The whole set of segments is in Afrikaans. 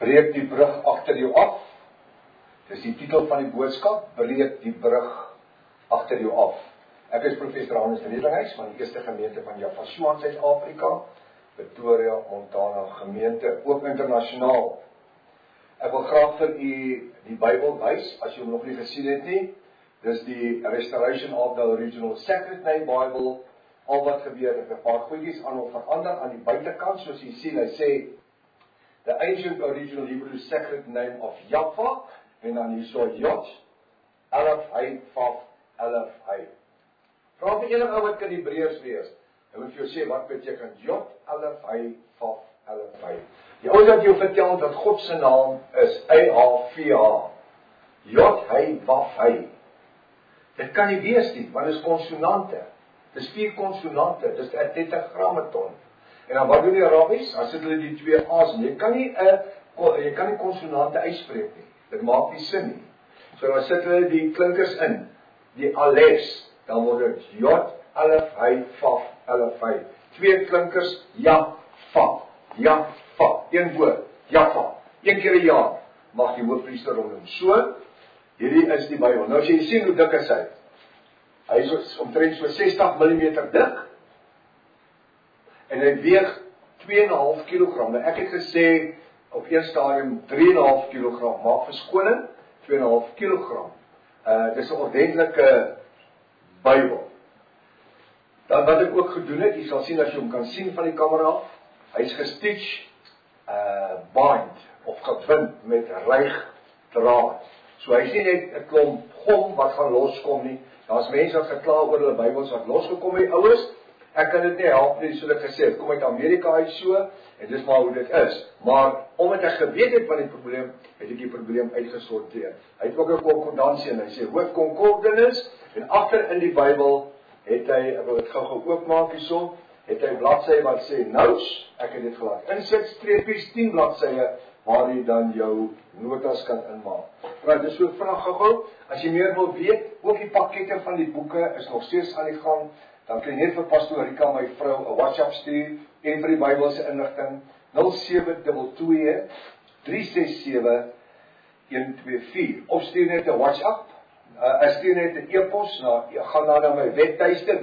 Breek die brug agter jou af. Dis die titel van die boodskap, breek die brug agter jou af. Ek is professor Hannes Redinghuis van die eerste gemeente van Javasua in Suid-Afrika, Pretoria, Montana gemeente, ook internasionaal. Ek wil graag vir u die Bybel wys, as jy hom nog nie gesien het nie. Dis die Restoration of the Original Sacred Name Bible. Al wat gebeur, het 'n paar goedjies aan hom verander aan die buitekant, soos jy sien, hy sê the ancient original Hebrew sacred name of Jaffa, en dan hierso Jod, Alef Hy, Vaf, Alef Hy. Vra vir enige ou wat kan Hebreërs lees. Hy moet vir jou sê wat beteken Jod, Alef Hy, Vaf, Alef Hy. Die ouens wat jou vertel dat God se naam is A-H-V-H. Jod, Hy, Vaf, Hy. Dit kan nie wees nie, want dit is konsonante. Dis 4 konsonante, dis 'n tetragrammaton. En dan wat doen die Arabies? Dan sit hulle die 2 A's nie. Jy kan nie konsonante uitspreek nie. Dit maak nie sin nie. So dan sit hulle die klinkers in, die alefs, dan word dit Jod, Alef, Hy, Vaf, Alef, Hy. 2 klinkers, ja, fa, ja, fa. 1 woord, Jaffa. 1 keer 'n jaar mag die hoofpriester hom doen. So, hierdie is die Bybel. Nou as jy sien hoe dik is hy. Hy is omtrent so 60 mm dik. En hy weeg 2,5 kg. Nou ek het gesê op een stadium 3,5 kg. Maak verskoning, 2,5 kg. Dis 'n ordentlike Bybel. Dan wat ek ook gedoen het, jy sal sien as jy hom kan sien van die kamera af, hy's gestitch, bind of gebind met ryg draad. So hy sien net 'n klomp gom wat gaan loskom nie. Daar's mense wat gekla oor hulle Bybels wat losgekom het, ouers. Ek kan dit nie help nie, soos ek gesê het, kom uit Amerika uit so, en dis maar hoe dit is. Maar, omdat ek geweet het van die probleem, het ek die probleem uitgesorteer. Hy het ook 'n konkordansie en hy sê, hoofkonkordenis, en agter in die Bybel, het hy, ek wil dit gou oopmaak hierso, het hy bladsy wat sê, nous, ek het dit gelaat, insit streepies, 10 bladsye, waar jy dan jou notas kan inmaak. Maar dis so vinnig gou, as jy meer wil weet, ook die pakkette van die boeke is nog steeds aan die gang, dan kan jy net vir Pastoor Rika, my vrou, 'n WhatsApp stuur, en vir die Bybelse inligting, 0722 367 124, of stuur net 'n WhatsApp, stuur net 'n e-pos, gaan na my webtuiste,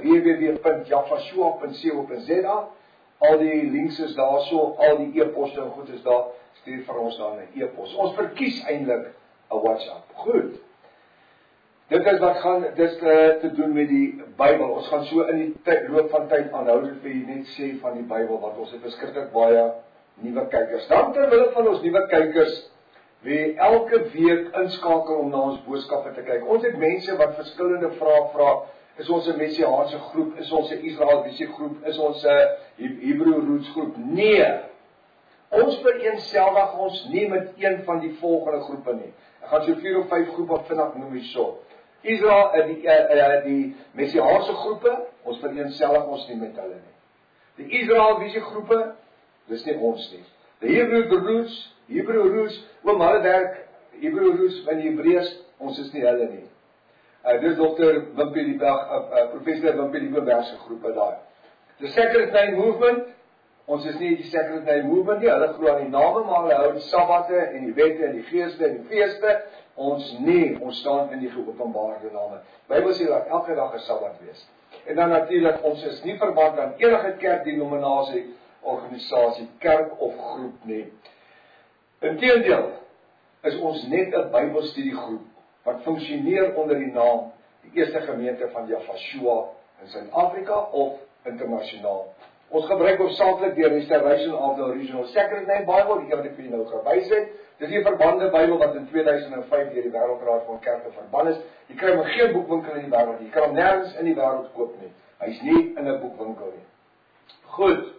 www.javasua.co.za, al die links is daar so, al die e-poste en goed is daar, stuur vir ons dan 'n e-pos. Ons verkies eintlik 'n WhatsApp. Goed. Dit is wat gaan, dis te doen met die Bybel. Ons gaan so in die loop van tyd aanhoudend vir net sê van die Bybel, want ons het beskiklik baie nuwe kykers. Dan terwille van ons nuwe kykers, wie elke week inskakel om na ons boodskappe te kyk. Ons het mense wat verskillende vrae vra. Is ons 'n Messiaanse groep? Is ons 'n Israeliese groep? Is ons 'n Hebrew Roots groep? Nee. Ons vereenselwig ons nie met een van die volgende groepe nie. Ek gaan so 4 of 5 groepe vinnig noem hierso. Israel, die Messiaanse groepe, ons vereenselwig ons nie met hulle nie. Die Israeliese groepe, dis nie ons nie. Die Hebrew Roots, oom hulle werk, Hebrew Roots in Hebreëus, ons is nie hulle nie. Dis Dr. Wimpie die Berg, Professor Wimpie die Berg se groepe daar. The Sacred Name Movement, ons is nie die Sacred Name Movement nie, hulle glo aan die name, maar hulle hou die Sabbatte en die wette en die geeste en die feeste. Ons nie, ons staan in die geopenbaarde name. Bybel sê dat elke dag 'n Sabbat wees. En dan natuurlik, ons is nie verband aan enige kerkdenominasie, organisasie, kerk of groep nie. Inteendeel is ons net 'n Bybelstudiegroep wat funksioneer onder die naam die eerste gemeente van Javasua in Suid-Afrika of internasionaal. Ons gebruik hoofsaaklik die Restoration of the Original Sacred Name Bible, die wat ek vir julle nou gewys het. Dis die verbande Bybel wat in 2005 deur die Wêreldraad van Kerke verband is. Jy kry hom in geen boekwinkel in die wêreld nie. Jy kan hom nêrens in die wêreld koop nie. Hy's nie in 'n boekwinkel nie. Goed.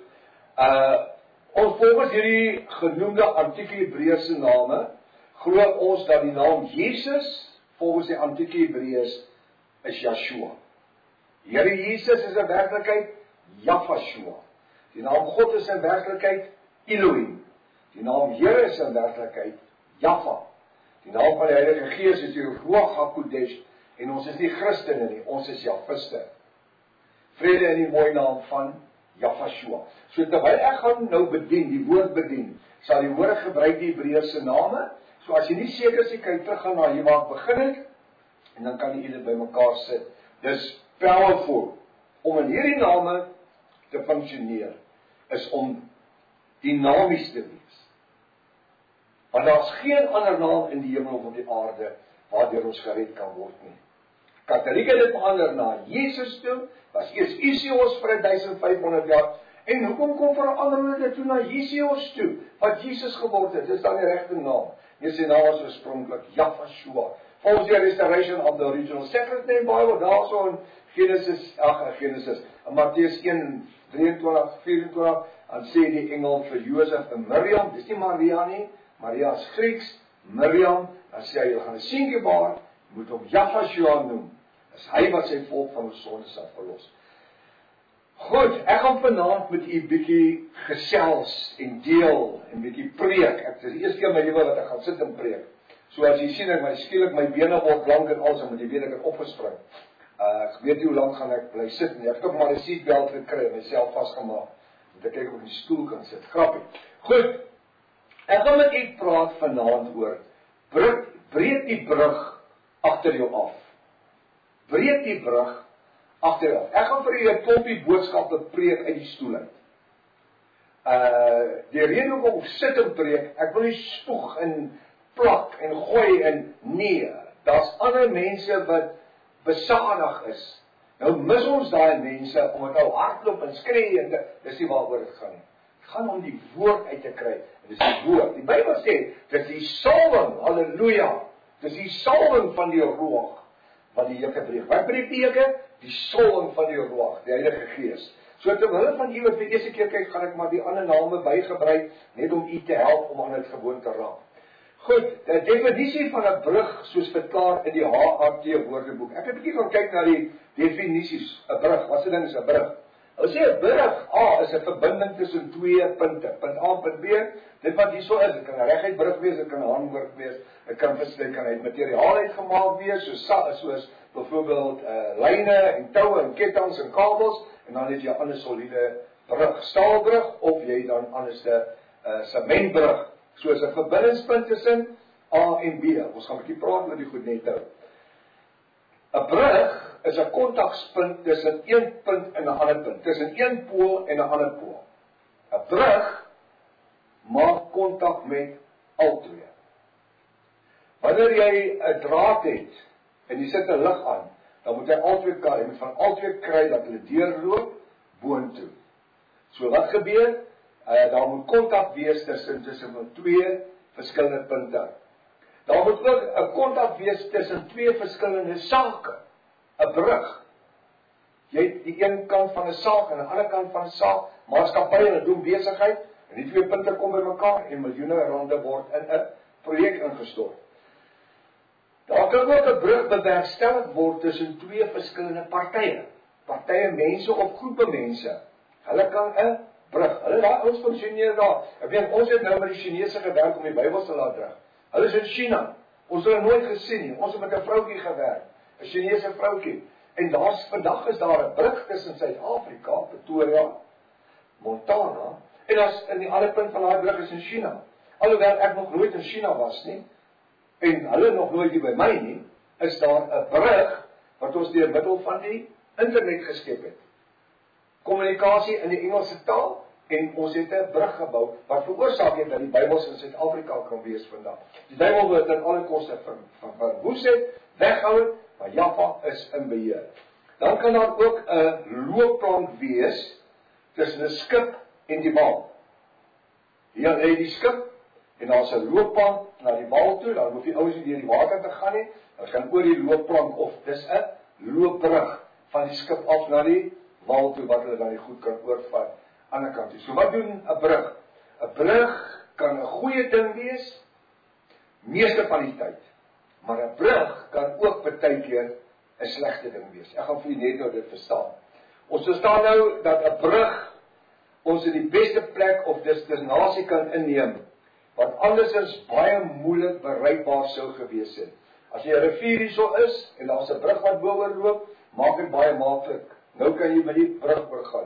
Ons volgens hierdie genoemde antieke Hebreëse name, glo ons dat die naam Jesus volgens die antieke Hebreërs is Yeshua. Here Jesus is in werklikheid Javasua. Die naam God is in werklikheid Elohim. Die naam Here is in werklikheid Jaffa. Die naam van die Heilige Gees is die Ruach HaKodesh, en ons is nie Christene nie, ons is Javiste. Vrede in die mooi naam van Jafashua. So terwyl ek gaan nou bedien, die woord bedien, sal die woord gebruik die Hebreëse name. So as jy nie seker is, kan jy teruggaan na hier waar ek begin het, en dan kan jy dit bymekaar sit. Dis powerful om in hierdie name te funksioneer, is om dinamies te wees. Want daar's geen ander naam in die hemel of op die aarde waardeur ons gered kan word nie. Katholieke het dit verander na Jesus toe, was eers Isios vir 1500 jaar, en hoekom kom verander hulle dit toe na Jesus toe, wat Jesus geword het, dis dan die regte naam. Sy naam was oorspronklik Jafashua, volgens die restoration of the original Sacred Name Bible, daar so in Genesis, in Mattheus 1, 23, 24, dan sê die engel vir Josef en Miriam, dis nie Maria nie, Maria is Grieks, Miriam, dan sê hy, gaan 'n seentjie baar, moet hom Jafashua noem, is hy wat sy volk van die sonde sal verlos. Goed, ek gaan vanaand met u bietjie gesels en deel en bietjie preek. Ek is die eerste keer in my lewe wat ek gaan sit en preek. So as jy sien ek my skielik my bene word lank en alles, moet jy weet ek het opgespring. Ek weet nie hoe lank gaan ek bly sit nie. Ek het ook maar 'n seatbelt gekry en myself vasgemaak. Moet ek kyk of ek op die stoel kan sit. Grappie. Goed. Ek gaan met u praat vanaand oor breek die brug agter jou af. Breek die brug agter jou af. Ek gaan vir u 'n klompie boodskappe preek uit die stoel uit. Die rede hoekom ek sit en preek, ek wil nie spoeg en plak en gooi en nee. Daar's ander mense wat besadig is. Nou mis ons daai mense om dit nou hardloop en skree en dis nie waaroor dit gaan nie. Dit gaan om die woord uit te kry. En dis die woord. Die Bybel sê, dis die salwing, halleluja. Dis die salwing van die Ruach wat die juke breek. Wat breek die juke? Die salwing van die Ruach, die Heilige Gees. So terwyl van u wat vir eerste keer kyk, gaan ek maar die ander name bygebruik net om u te help om aan dit gewoon te raak. Goed, die definisie van 'n brug soos verklaar in die HRT woordeboek. Ek het 'n bietjie gaan kyk na die definisies. 'n Brug, wat se ding is 'n brug? Hulle sê 'n brug, is 'n verbinding tussen twee punte, punt A en punt B. Dit wat hierso is, dit kan 'n reguit brug wees, dit kan 'n handbrug wees, dit kan uit materiaal uitgemaak wees, soos byvoorbeeld lyne en toue en kettinge en kabels, en dan het jy 'n ander soliede brug, staalbrug, of jy dan anders 'n sementbrug, soos 'n verbindingspunt tussen A en B. Ons gaan 'n bietjie praat oor die goed net nou. 'n Brug is 'n kontakspunt tussen een punt en 'n ander punt, tussen een pool en 'n ander pool. 'n Brug maak kontak met albei. Wanneer jy 'n draad het en jy sit 'n lig aan, dan moet jy albei kry, jy moet van albei kry dat hulle deurloop boontoe. So wat gebeur? Daar moet kontak wees tussen twee verskillende punte. Daar moet ook 'n kontak wees tussen twee verskillende sake. 'n Brug. Jy het die een kant van 'n saak en 'n ander kant van 'n saak, maatskappye wat doen besigheid, en die twee punte kom bymekaar en miljoene rande word in 'n projek ingestort. Daar kan ook 'n brug bewerkstellig word tussen twee verskillende partye. Partye mense of groepe mense. Hulle kan 'n brug. Hulle daar ons funksioneer daar. Ek weet ons het nou met die Chinese gewerk om die Bybel te laat druk. Hulle is in China. Ons het hulle nooit gesien nie. Ons het met 'n vroutjie gewerk, 'n Chinese vroutjie. En vandag is daar 'n brug tussen Suid-Afrika, Pretoria, Montana, en as in die ander punt van daai brug is in China. Alhoewel ek nog nooit in China was nie, en hulle nog nooit hier by my nie, is daar 'n brug wat ons deur middel van die internet geskep het. Kommunikasie in die Engelse taal, en ons het 'n brug gebou wat veroorsaak het dat die Bybels in Suid-Afrika kan wees vandag. Die Bybel word aan alle koste verwoes het, weghou het, maar Jaffa is in beheer. Dan kan daar ook 'n loopplank wees tussen 'n skip en die wal. Hier lê die skip en daar's 'n loopplank na die wal toe, dan hoef die ouens nie deur die water te gaan nie. Hulle kan oor die loopplank of dis 'n loopbrug van die skip af na die wal toe wat hulle dan die goed kan oorvat aan die ander kant toe. So wat doen 'n brug? 'n Brug kan 'n goeie ding wees meeste van die tyd. Maar 'n brug kan ook baie keer 'n slegte ding wees. Ek gaan vir julle net nou dit verstaan. Ons verstaan nou dat 'n brug ons in die beste plek of destinasie kan inneem wat andersins baie moeilik bereikbaar sou gewees het. As jy 'n rivier hierso is en daar's 'n brug wat bo-oor loop, maak dit baie maklik. Nou kan jy by die brug oorgaan.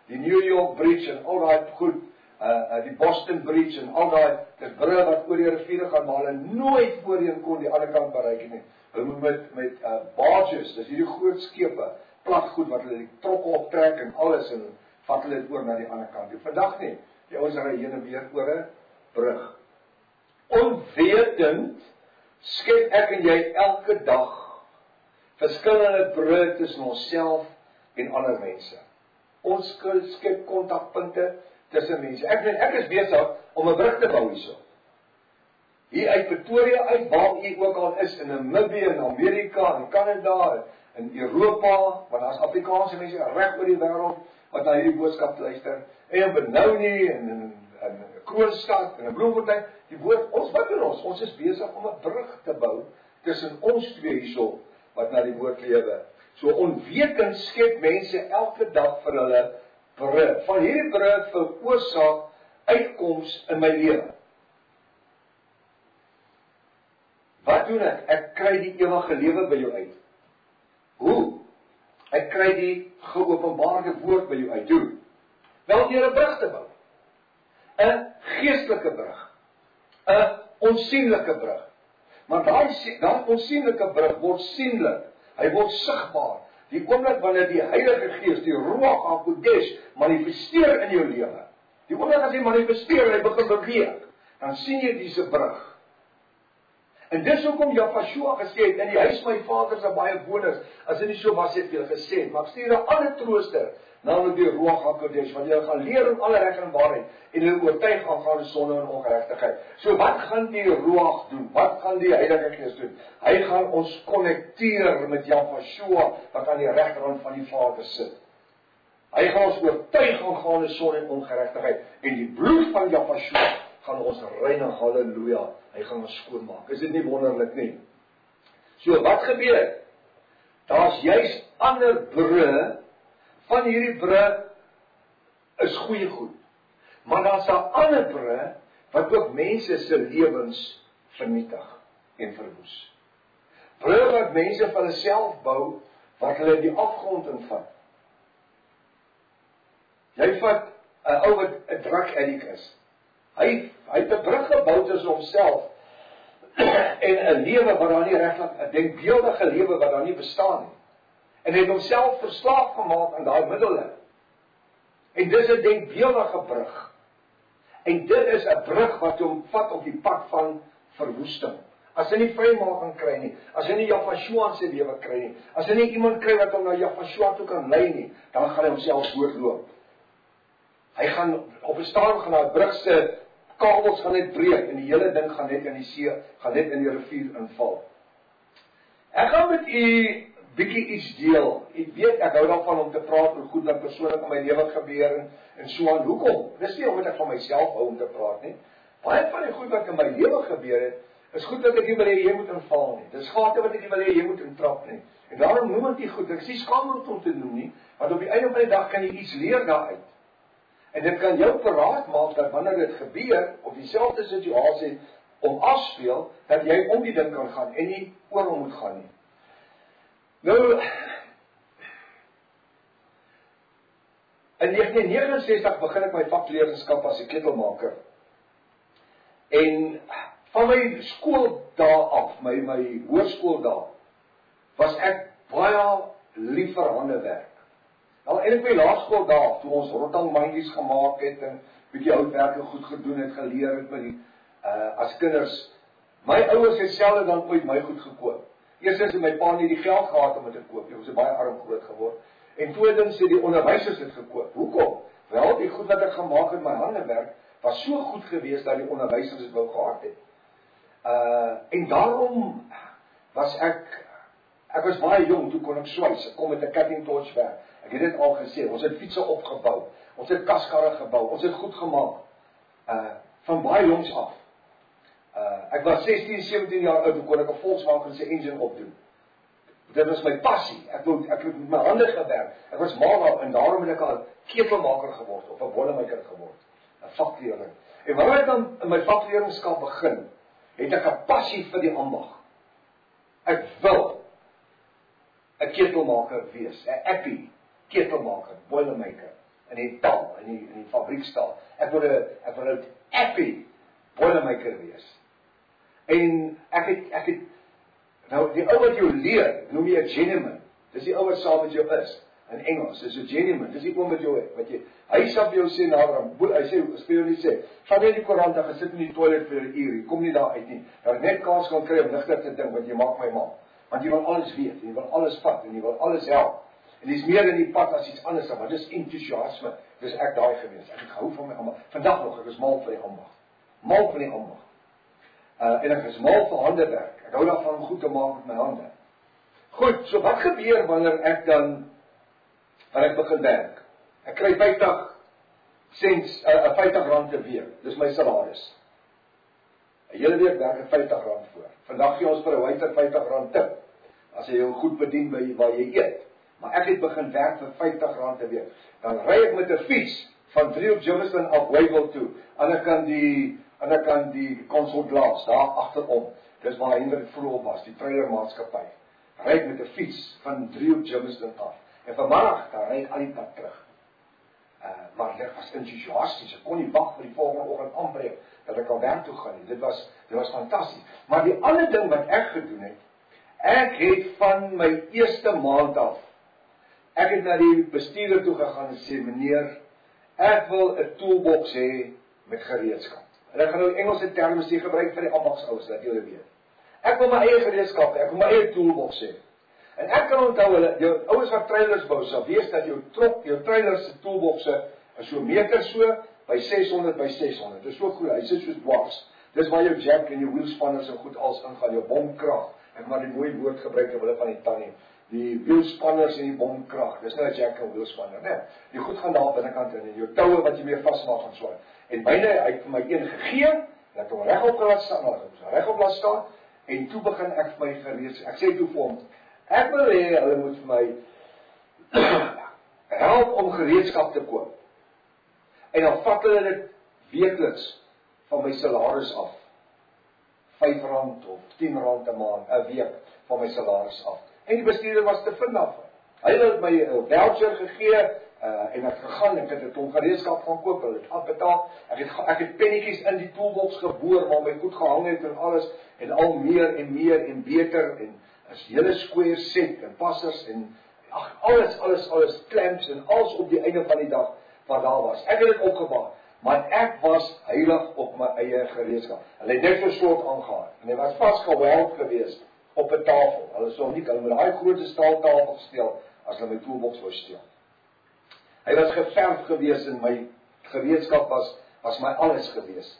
die New York Bridge en al daai goed, die Boston Bridge en al daai, dis brûe wat oor die riviere gaan, maar hulle nooit voorheen kon die ander kant bereik nie. Hulle moet met barges, dis hierdie groot skepe, plat goed wat hulle die trokke optrek en alles en vat hulle dit oor na die ander kant. Vandag nie, die ouens ry heen en weer oor 'n brug. Onwetend skep ek en jy elke dag verskillende brûe tussen onsself en ander mense. Ons skep kontakpunte tussen mense. Ek is besig om 'n brug te bou hierso. Hier uit Pretoria uit, waar u ook al is, in Namibië, in Amerika, in Kanada, in Europa, want daar's Afrikaanse mense reg oor die wêreld wat na hierdie boodskap luister, en in Benoni, en in Kroonstad, en in Bloemfontein, die woord, wat doen ons? Ons is besig om 'n brug te bou tussen ons twee hierso, wat na die woord lewe. So onwetend skep mense elke dag vir hulle brûe. Van hierdie brûe veroorsaak uitkoms in my lewe. Wat doen ek? Ek kry die ewige lewe by jou uit. Hoe? Ek kry die geopenbaarde woord by jou uit. Hoe? Wel deur 'n brug te bou. 'n geestelike brug. 'n onsienlike brug. Maar daai onsienlike brug word sienlik. Hy word sigbaar. Die oomblik wanneer die Heilige Gees, die Ruach HaKodesh, manifesteer in jou lewe. Die oomblik as hy manifesteer en hy begin beweeg, dan sien jy diese brug. En dis hoekom Jafashua gesê het, in die huis van my Vader is daar baie woners, as dit nie so was het julle gesê, maar ek stuur 'n ander trooster, naamlik die Ruach HaKodesh, want julle gaan leer in alle reg en waarheid, en julle oortuig aangaande sonde en ongeregtigheid. So wat gaan die Ruach doen? Wat gaan die Heilige Gees doen? Hy gaan ons konnekteer met Jafashua, wat aan die regterhand van die Vader sit. Hy gaan ons oortuig aangaande sonde en ongeregtigheid, en die bloed van Jafashua gaan ons reinig, halleluja. Hy gaan ons skoonmaak. Is dit nie wonderlik nie? So, wat gebeur? Daar's juist ander brûe, van hierdie brûe is goeie goed. Maar daar's 'n ander brûe, wat ook mense se lewens vernietig en verwoes. Brûe wat mense vir hulle self bou, wat hulle in die afgrond invat. Jy vat 'n ou wat 'n drug addict is. Hy het 'n brug gebou tussen homself en 'n lewe wat daar nie regtig, 'n denkbeeldige lewe wat daar nie bestaan nie. En hy het homself verslaaf gemaak aan daai middele. En dis 'n denkbeeldige brug. En dit is 'n brug wat hom vat op die pad van verwoesting. As hy nie vrymaking kry nie, as hy nie Jafashua in sy lewe kry nie, as hy nie iemand kry wat hom na Jafashua toe kan lei nie, dan gaan hy homself doodloop. Hy gaan op 'n stadium gaan daai brug se kabels gaan net breek en die hele ding gaan net in die see, gaan net in die rivier inval. Ek gaan met u bietjie iets deel. Ek weet ek hou daarvan om te praat oor goed wat persoonlik in my lewe gebeur en so aan. Hoekom? Dis nie omdat ek van myself hou om te praat nie. Baie van die goed wat in my lewe gebeur het, is goed dat ek nie wil hê jy moet inval nie. Dis gate wat ek nie wil hê jy moet intrap nie. En daarom noem ek die goed. Ek sê skaam om te noem nie, want op die einde van die dag kan jy iets leer daaruit. En dit kan jou paraat maak dat wanneer dit gebeur, of dieselfde situasie om afspeel, dat jy om die ding kan gaan en nie oor hom moet gaan nie. Nou, in 1969 begin ek my vakleerlinskap as 'n ketelmaker. En van my skooldae af, my hoërskooldae, was ek baie lief vir handewerk. Nou eintlik by laerskool daar, toe ons rotangmandjies gemaak het en bietjie houtwerke goed gedoen het, geleer het met die as kinders. My ouers het selfs dan ooit my goed gekoop. Eerstens het my pa nie die geld gehad om dit te koop. Hy was baie arm groot geword. En tweedens het die onderwysers dit gekoop. Hoekom? Wel, die goed wat ek gemaak het, my handewerk, was so goed geweest dat die onderwysers dit wou gehad het. En daarom was ek was baie jong, toe kon ek swys. Ek kom met 'n cutting torch werk. Ek het dit al gesê, ons het fietsse opgebou, ons het kaskarre gebou, ons het goed gemaak, van baie jongs af. Ek was 16, 17 jaar oud, toen kon ek 'n Volkswagen se engine opdoen. Dit was my passie, ek het met my hande gewerk, ek was mal en daarom het ek al 'n ketelmaker geword, of 'n bollemaker geword, 'n vakleerling. En wanneer ek dan in my vakleerlingskap begin, het ek 'n passie vir die ambag. Ek wil 'n ketelmaker wees, 'n appie ketelmaker, boilermaker. in die taal, in die fabriekstaal. Ek wil 'n appy boilermaker wees. En ek het nou die ou wat jou leer, noem jy 'n gentleman. Dis die ou wat saam met jou is. In Engels, dis 'n gentleman. Dis die oom wat jy hy sal vir jou sê hy sê, speel nie sê, gaan jy die koerant en gesit in die toilet vir 'n uur, jy kom nie daar uit nie. Daar net kans kan kry om ligter te dink, want jy maak my mal. Want jy wil alles weet, en jy wil alles vat, en jy wil alles help. En dis meer in die pad as iets anders, maar dis entoesiasme. Dis ek daai gewees. Ek het gehou van my ambag. Vandag nog, ek is mal vir die ambag. Mal vir die ambag. En ek is mal vir handewerk. Ek hou daarvan om goed te maak met my hande. Goed, so wat gebeur wanneer ek begin werk? Ek kry 50 rand 'n week. Dis my salaris. 'n Hele week werk ek 50 rand voor. Vandag gee ons vir 'n waiter 50 rand tip. As jy jou goed bedien by waar jy eet. Maar ek het begin werk vir 50 rand 'n week. Dan ry ek met 'n fiets van 3 op Germiston af Weyville toe. Ander kan die Consulglaas daar agterom. Dis waar Hendrik vroeg was, die trailermaatskappy. Ry ek met 'n fiets van 3 op Germiston af. En vanmiddag dan ry ek al die pad terug. Maar ek was entoesiasties. Ek kon nie wag vir die volgende oggend aanbreek dat ek al werk toe gaan nie. Dit was fantasties. Maar die ander ding wat ek gedoen het, ek het van my eerste maand af, ek het na die bestuurder toe gegaan en sê, meneer, ek wil 'n toolbox hê met gereedskap. En ek gaan nou Engelse terme sê gebruik vir die ambagsouers, dat julle weet. Ek wil my eie gereedskap hê, ek wil my eie toolbox hê. En ek kan onthou, jou ouers wat trailers bou, sal weet dat jou trailers se toolboxe is so meter so, by 600 by 600. Dit is so goed, hy sit soos dwars. Dis waar jou jack en jou wielspanners en goed als ingaan, jou bomkrag. Ek maar die mooi woord gebruik terwyl van die tannie. Die wielspanners en die bomkrag. Dis nou 'n jack en wielspanner, né? Die goed gaan daar binnekant in en jou toue wat jy mee vasmaak en so. En myne het vir my een gegee, en ek het hom regop laat staan, regop laat staan en toe begin ek vir my gereeds. Ek sê toe vir hom, ek wil hê hulle moet vir my help om gereedskap te koop. En dan vat hulle dit weekliks van my salaris af. R5 of R10 'n maand, 'n week van my salaris af. En die bestuurder was te vind daarvan. Hy het my 'n voucher gegee en ek gegaan, ek het 'n ton gereedskap gaan koop, hulle het afbetaal. Ek het pennetjies in die toolbox geboor waar my goed gehang het en alles en al meer en beter en 'n hele square set en passers en alles clamps en alles op die einde van die dag wat daar was. Ek het dit opgebouw, maar ek was heilig op my eie gereedskap. Hulle het net so soort aangehaal en hy was vastgeweld geweest op 'n tafel. Hulle sou nie kan met daai groot staaltafel steel as hulle my toolbox wou steel. Hy was geverf geweest en my gereedskap was my alles geweest.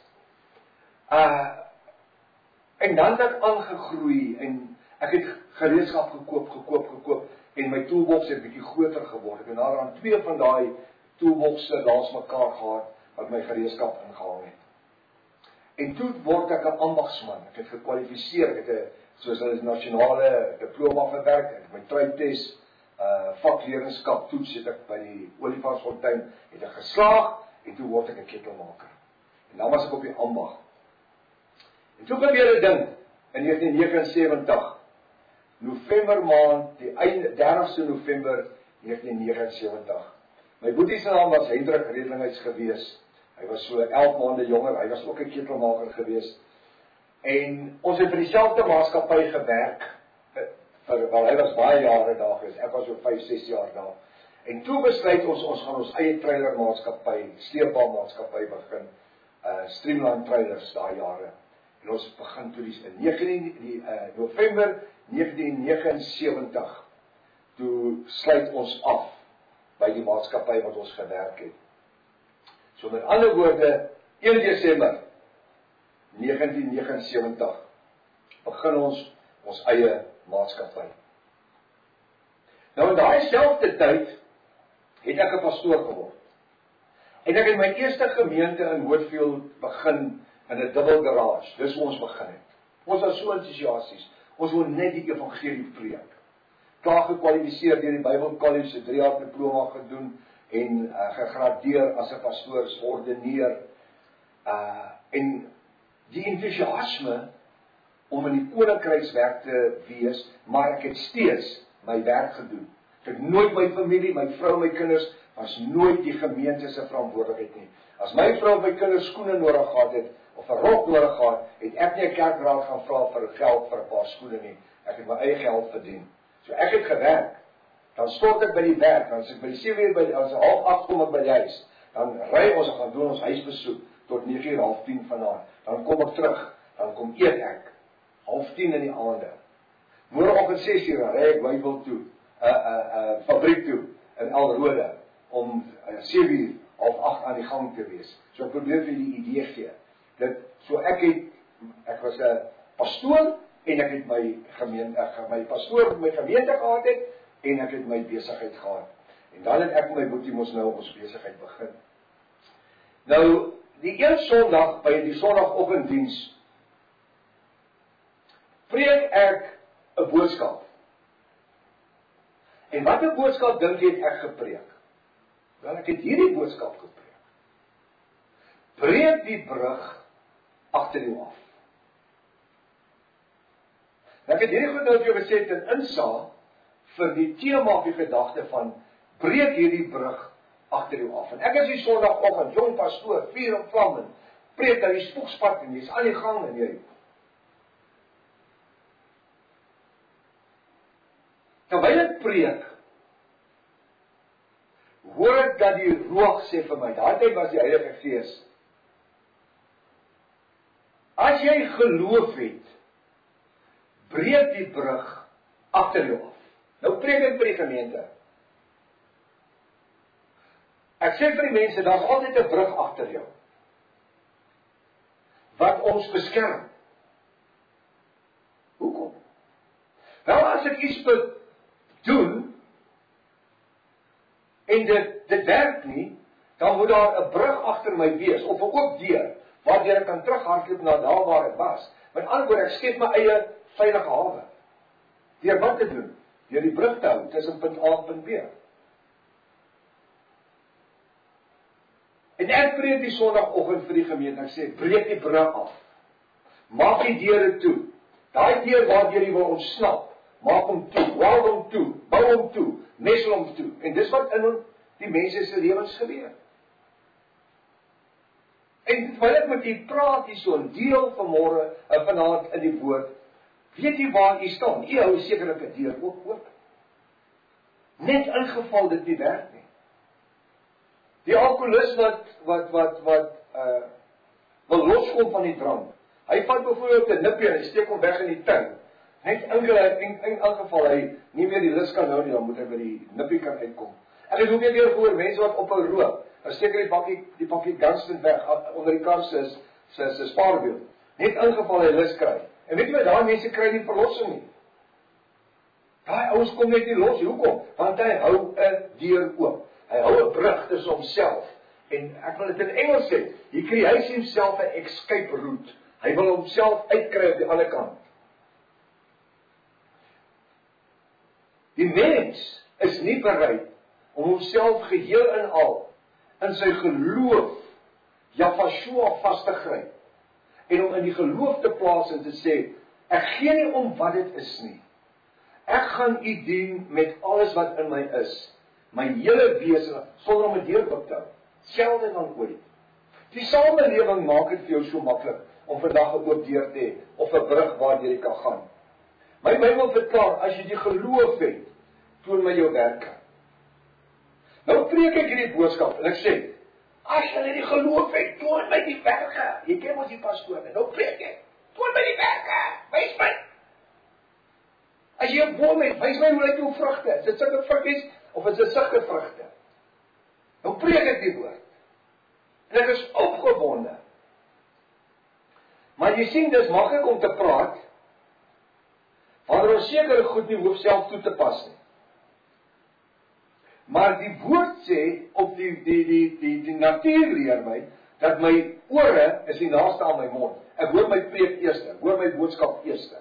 En dan het ek aangegroei en ek het gereedskap gekoop en my toolbox het bietjie groter geword. Ek het daaraan 2 van daai toolboxe langs mekaar gehad wat my gereedskap ingehang het. En toe word ek 'n ambagsman. Ek het gekwalifiseer, ek het soos 'n nasionale diploma verwerk, ek het my trytes, vakleerlingskap toets het ek by die Olifantsfontein het ek geslaag en toe word ek 'n ketelmaker. En dan was ek op die ambag. En toe gebeur 'n ding in 1979, November maand, die 30ste November 1979. My boetie se naam was Hendrik Redlinghuis gewees. Hy was so 11 maande jonger, hy was ook 'n ketelmaker gewees. En ons het vir dieselfde maatskappy gewerk, wel hy was baie jare daar gewees, ek was so 5-6 jaar daar. En toe besluit ons gaan ons eie trailermaatskappy, sleepbaalmaatskappy begin, Streamline Trailers daai jare. En ons begin toe in November 1979, toe sluit ons af by die maatskappy wat ons gewerk het. So met ander woorde, 1 Desember 1979 begin ons eie maatskappy. Nou in daai selfde tyd het ek 'n pastoor geword. En ek het my eerste gemeente in Hoëtfield begin in 'n dubbel garage. Dis hoe ons begin het. Ons was so entoesiasties. Ons wou net die evangelie preek. Klaar gekwalifiseer deur die Bible College, 3 jaar diploma gedoen en gegradeer as 'n pastoor, geordineer. En die entoesiasme om in die koninkrykswerk te wees, maar ek het steeds my werk gedoen. Ek het nooit my familie, my vrou, my kinders was nooit die gemeente se verantwoordelikheid nie. As my vrou my kinders skoene nodig gehad het, of 'n rok nodig gehad, het ek nie 'n kerkraad gaan vra vir geld vir 'n paar skoene nie. Ek het my eie geld verdien. So ek het gewerk. Dan stort ek by die werk, dan as ek by die 7 uur, as 7:30 kom ek by die huis, dan ry ons en gaan doen ons huisbesoek tot 9 uur, 9:30 vanaand. Dan kom ek terug, dan kom eet ek 9:30 in die aande. Môreoggend 6 uur ry ek Bybel toe, fabriek toe in Elrode om 7 uur, 7:30 aan die gang te wees. So ek probeer vir die idee gee. Ek was 'n pastoor en ek het my gemeente gehad het en ek het my besigheid gehad. En dan het ek my boetie mos nou ons besigheid begin. Nou, die een Sondag by die Sondagoggenddiens preek ek 'n boodskap. En wat 'n boodskap dink jy het ek gepreek? Wel, ek het hierdie boodskap gepreek. Breek die brug agter jou af. Ek het hierdie goed nou vir jou gesê ten insaag vir die tema of die gedagte van breek hierdie brug agter jou af. En ek is die Sondagoggend, jong pastoor, vuur en vlam, preek aan die spoegspad en jy's aan die gang en jy. Terwyl ek preek, hoor ek dat die Ruach sê vir my, daai tyd was die Heilige Gees, as jy geloof het, breek die brug agter jou af. Nou preek ek by die gemeente. Ek sê vir die mense, daar's altyd 'n brug agter jou, wat ons beskerm. Hoekom? Wel, as ek iets doen, en dit werk nie, dan moet daar 'n brug agter my wees, of 'n oop deur, waardeur ek kan terughardloop na daar waar ek was. Met ander woorde, ek skep my eie veilige hawe. Deur wat te doen? Deur die brug te hou tussen punt A en punt B. En ek preek die Sondagoggend vir die gemeente, ek sê, breek die brug af. Maak die deure toe. Daai deur waardeur jy wil ontsnap, maak hom toe, weld hom toe, bou hom toe, mesel hom toe. En dis wat in die mense se lewens gebeur. En terwyl ek met u praat hierso, deel vanaand in die woord, weet jy waar u staan? U hou sekerlik 'n deur oop. Net ingeval dit nie werk nie. Die alkoholist wat wil loskom van die drank. Hy vat byvoorbeeld 'n nippie en hy steek hom weg in die tuin. Net in geval hy nie meer die lus kan hou nie, dan moet hy by die nippie kan uitkom. Ek het ook weer gehoor mense wat ophou rook. Dan steek hy die pakkie Gunston weg onder die kar se spaarwiel. Net ingeval hy lus kry. En weet jy wat, daai mense kry nie verlossing nie. Daai ouens kom net nie los. Hoekom? Want hy hou 'n deur oop. Hy hou 'n brug tussen homself. En ek wil dit in Engels sê, he creates himself 'n escape route. Hy wil homself uitkry op die ander kant. Die mens is nie bereid om homself geheel en al in sy geloof, Yahshua vas te gryp. En om in die geloof te plaas en te sê, ek gee nie om wat dit is nie. Ek gaan u dien met alles wat in my is. My hele wese, sonder om 'n deur te hou. Selde dan ooit. Die samelewing maak dit vir jou so maklik om vandag 'n oop deur te hê, of 'n brug waardeur jy kan gaan. My Bybel verklaar, as jy die geloof het, toon my jou werke. Nou preek ek hierdie boodskap, en ek sê, as jy die geloof het, toon my die werke. Jy ken ons die pastoor, nou preek ek, toon my die werke, wys my. As jy 'n boom het, wys my hoe lyk jou vrugte, is dit sulke vruggies, of is dit sulke vrugte? Nou preek ek die woord, en ek is opgewonde. Maar jy sien, dis maklik om te praat, wanneer ons sekere goed nie hoef self toe te pas nie. Maar die woord sê, op die natuur leer my, dat my ore is die naaste aan my mond. Ek hoor my preek eerste, ek hoor my boodskap eerste.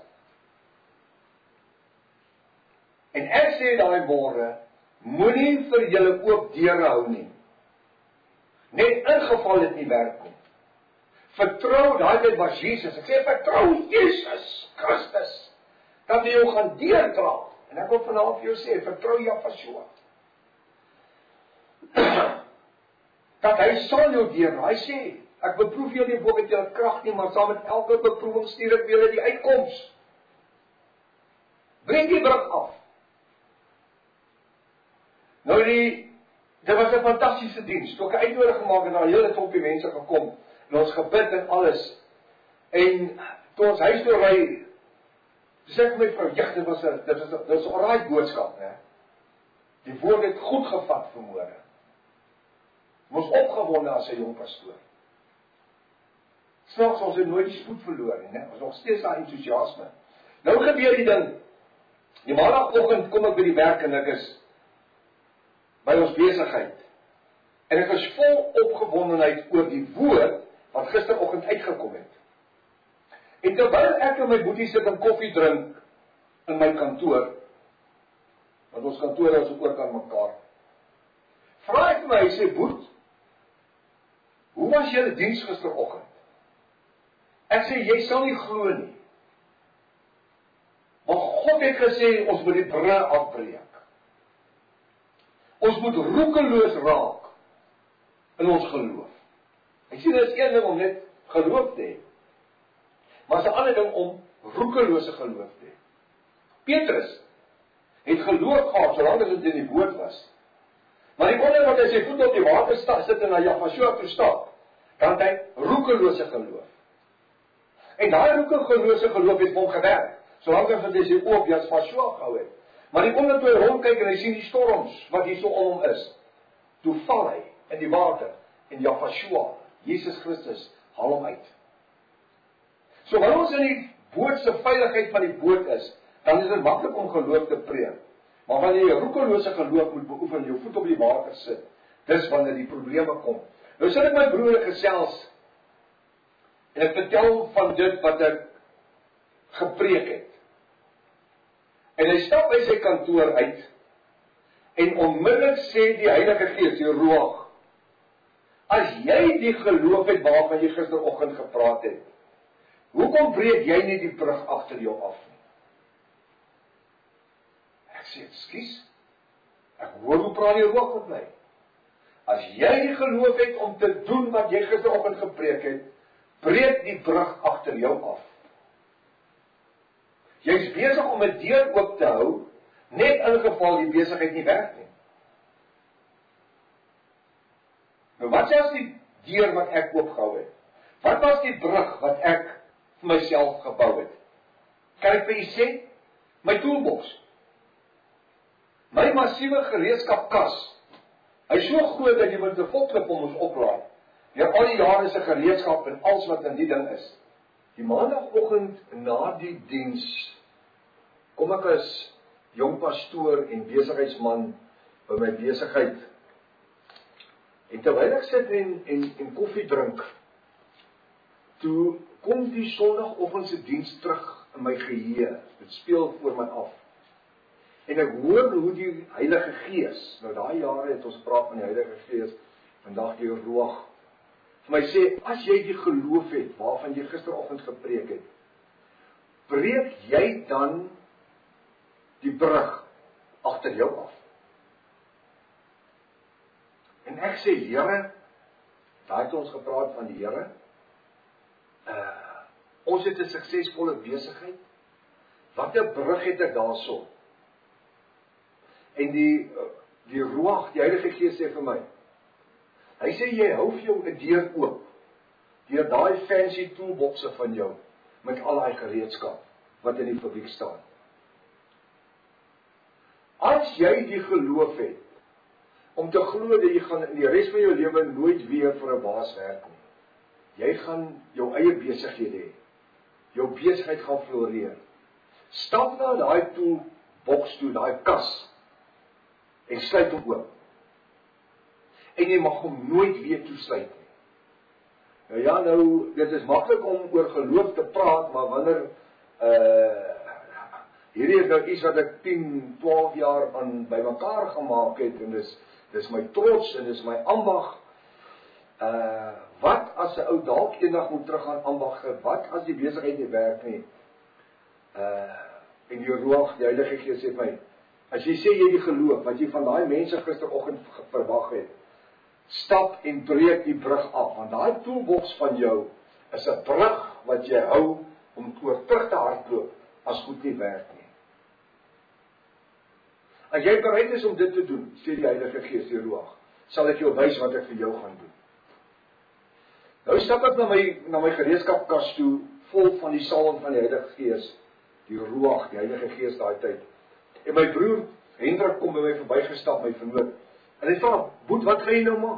En ek sê daai môre, moenie vir julle oop deure hou nie. Net ingeval dit nie werk nie. Vertrou, daai tyd was Jesus. Ek sê vertrou Jesus Christus, dat hy jou gaan deurdra. En ek wil vanaand vir jou sê, vertrou Yahshua. dat hy sal jou deurdraai. Hy sê, ek beproef jou nie volgens jou krag nie, maar saam met elke beproewing stuur ek julle die uitkoms. Breek die brug af. Nou dit was 'n fantastiese diens. Toe ek 'n uitnodiging gemaak het, daar hele klompie mense gekom en ons gebid en alles. En toe ons huis toe ry, sê ek my vrou, dit was 'n alraai boodskap, né? Die woord het goed gevat vanmôre. Ons opgewonde as 'n jong pastoor. Snaaks, ons het nooit die spoed verloor nie, né? Ons nog steeds daai entoesiasme. Nou gebeur die ding. Die maandagoggend kom ek by die werk en ek is by ons besigheid. En ek is vol opgewondenheid oor die woord wat gisteroggend uitgekom het. En terwyl ek en my boetie sit en koffie drink in my kantoor, want ons kantore is ook aan mekaar, vra ek my, hy sê, Boet, hoe was julle diens gisteroggend? Ek sê, jy sal nie glo nie. Want God het gesê, ons moet die brûe afbreek. Ons moet roekeloos raak in ons geloof. Ek sê, dit is een ding om net geloof te hê, maar is 'n ander ding om roekelose geloof te hê. Petrus het geloof gehad, solank as dit in die woord was. Maar die oomblik wat hy sy voet op die water sit en na Jafasjoa toe stap, dan het hy roekelose geloof. En daai roekelose geloof het hom gewerk, solank as hy sy oë op Jafasjoa gehou het. Maar die oomblik toe hy rondkyk en hy sien die storms wat hier so om hom is, toe val hy in die water en Jafasjoa, Jesus Christus, haal hom uit. So wanneer ons in die boot se veiligheid van die boot is, dan is dit maklik om geloof te preek. Maar wanneer jy roekelose geloof moet beoefen, jou voet op die water sit, dis wanneer die probleme kom. Nou sit ek my broer gesels, en ek vertel van dit wat ek gepreek het. En hy stap by sy kantoor uit, en onmiddellik sê die Heilige Gees, die Ruach, as jy die geloof het waarvan jy gisteroggend gepraat het, hoekom breek jy nie die brug agter jou af nie? Ek sê, ekskuus, ek hoor hoe praat die Ruach met my. As jy die geloof het om te doen wat jy gisteroggend gepreek het, breek die brug agter jou af. Jy is besig om 'n deur oop te hou, net in geval die besigheid nie werk nie. Nou wat is die deur wat ek oopgehou het? Wat was die brug wat ek vir myself gebou het? Kan ek vir u sê? My toolbox. My massiewe gereedskapkas. Hy is so groot dat jy met 'n volklip om ons oplaai. Deur al die jare se gereedskap en alles wat in die ding is. Die maandagoggend na die diens kom ek as jong pastoor en besigheidsman by my besigheid. En terwyl ek sit en koffie drink, toe kom die Sondagoggend se diens terug in my geheue. Dit speel voor my af. En ek hoor hoe die Heilige Gees, nou daai jare het ons praat van die Heilige Gees, vandag die Ruach, vir my sê, as jy die geloof het, waarvan jy gisteroggend gepreek het, breek jy dan die brug agter jou af. En ek sê, Here, daar het ons gepraat van die Here, ons het 'n suksesvolle besigheid, wat 'n brug het ek daarso? En die Ruach, die Heilige Gees sê vir my, hy sê, jy hou vir jou 'n deur oop, deur daai fancy toolboxe van jou, met al daai gereedskap, wat in die fabriek staan. As jy die geloof het, om te glo dat jy gaan in die res van jou lewe nooit weer vir 'n baas werk nie. Jy gaan jou eie besighede hê. Jou besigheid gaan floreer. Stap na daai toolbox toe, daai kas, en sluit hom oop. En jy mag hom nooit weer toesluit nie. Nou, dit is maklik om oor geloof te praat, maar wanneer hierdie is nou iets wat ek 10, 12 jaar aan bymekaar gemaak het, en dis my trots en dis my ambag. Wat as 'n ou dalk eendag moet terug aan ambag, wat as die besigheid nie werk nie? En die Ruach, die Heilige Gees sê my, As jy sê jy die geloof, wat jy van daai mense gisteroggend verwag het, stap en breek die brug af, want daai toolbox van jou is 'n brug wat jy hou om oor terug te hardloop as goed nie werk nie. As jy bereid is om dit te doen, sê die Heilige Gees, die Ruach, sal ek jou wys wat ek vir jou gaan doen. Nou stap ek na my gereedskapkas toe, vol van die salwing van die Heilige Gees, die Ruach, die Heilige Gees daai tyd. En my broer Hendrik kom by my verbygestap, my vernoot. En hy vra, "Boet, wat gaan jy nou maak?"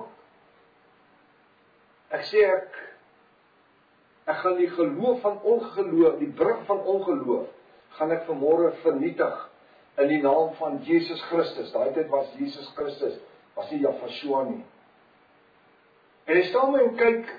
Ek sê ek gaan die geloof van ongeloof, die brug van ongeloof, gaan ek vanmôre vernietig in die naam van Jesus Christus. Daai tyd was Jesus Christus, was nie Yahshua nie. En hy staan my en kyk,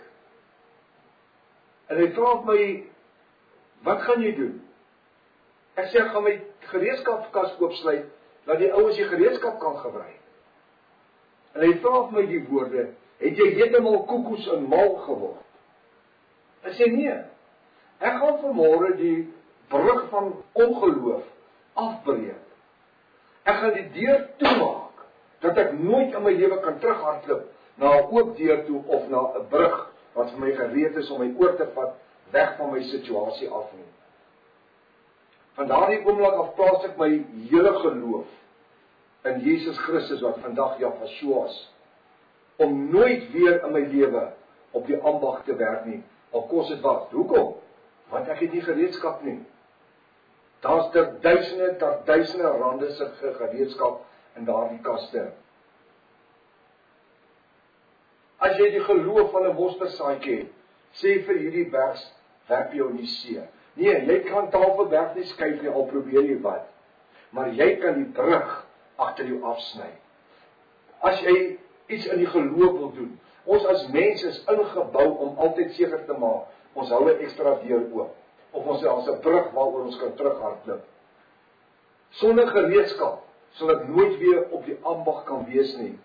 en hy vra my, "Wat gaan jy doen?" Ek sê, "Ek gaan my gereedskapskas oopsluit, dat die ouens die gereedskap kan gebruik." En hy vra my die woorde, "Het jy heeltemal koekoes en mal geword?" Ek sê, "Nee, ek gaan vanmôre die brug van ongeloof afbreek. Ek gaan die deur toemaak, dat ek nooit in my lewe kan terughardloop na 'n oop deur toe, of na 'n brug, wat vir my gereed is om my oor te vat, weg van my situasie af nie." Van daardie oomblik af plaas ek my hele geloof in Jesus Christus, wat vandag Yahshua is, om nooit weer in my lewe op die ambag te werk nie, al kos dit wat. Hoekom? Want ek het nie gereedskap nie. Daar's duisende rande se gereedskap in daardie kaste. As jy die geloof van 'n mosterdsaadjie het, sê vir hierdie berg, werp jou in die see. Nee, jy kan Tafelberg nie skuif nie, al probeer jy wat. Maar jy kan die brug agter jou afsny. As jy iets in die geloof wil doen, ons as mense is ingebou om altyd seker te maak, ons hou 'n ekstra deur oop, of ons het 'n brug waaroor ons kan terughardloop. Sonder gereedskap sal ek nooit weer op die ambag kan wees nie.